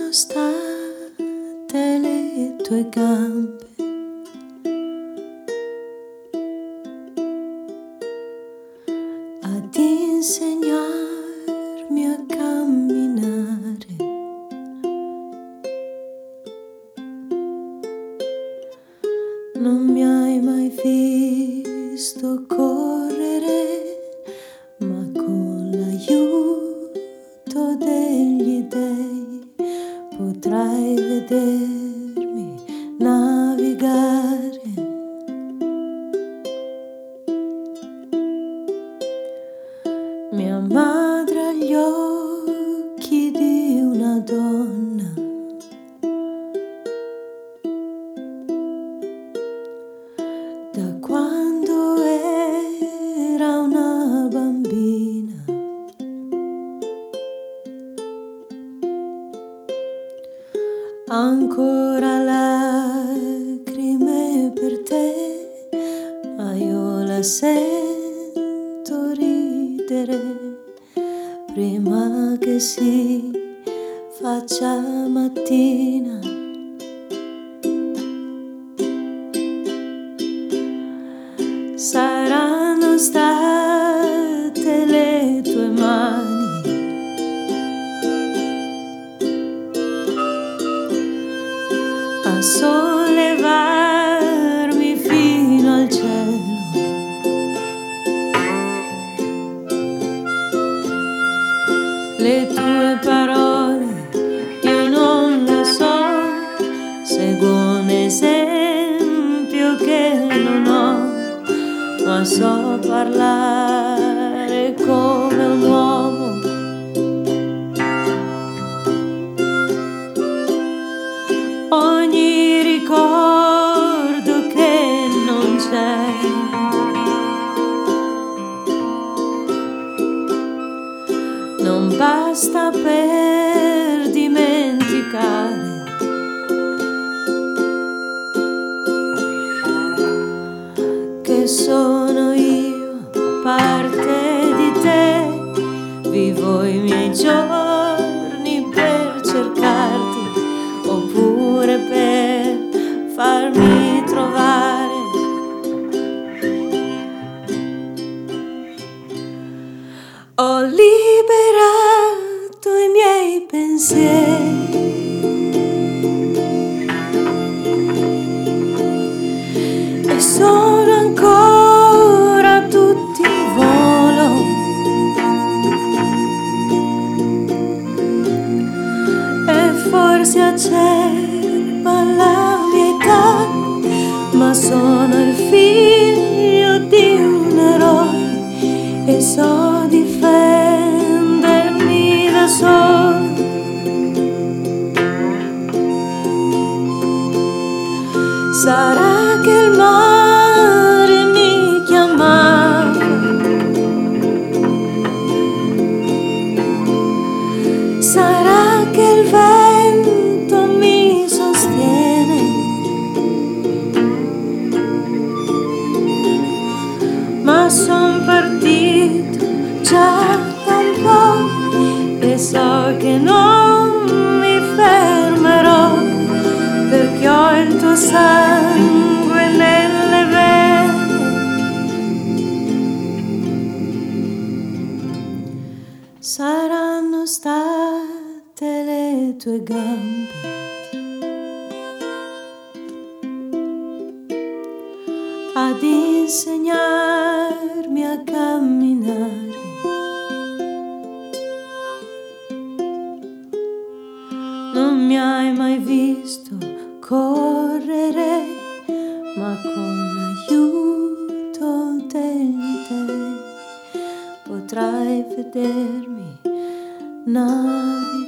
Saranno state le tue gambe ad insegnarmi a camminare. Non mi hai mai visto correre, ma con l'aiuto degli dèi potrai vedermi navigare. Mia madre ha gli occhi di una donna, da quando era una bambina. Ancora lacrime per te, ma io la sento ridere prima che si faccia mattina. Saranno state le tue mani a sollevarmi fino al cielo. Le tue parole io non le so, seguo un esempio che non ho, ma so parlare come un uomo. Ogni ricordo che non c'è non basta per dimenticare che sono io parte di te. Vivo i miei giorni per cercarti, oppure per farmi trovare. Ho liberato i miei pensieri e sono ancora tutti in volo. E forse acerba la mia età, ma sono il figlio di un eroe e so difendermi da solo. Sarà che il mare mi chiamava, sarà che il vento mi sostiene, ma son partito già da un po' e so che non mi fermerò, perché ho il tuo sangue nelle vene. Saranno state le tue gambe ad insegnarmi a camminare. Non mi hai mai visto correre, ma con l'aiuto degli dèi potrai vedermi navigare.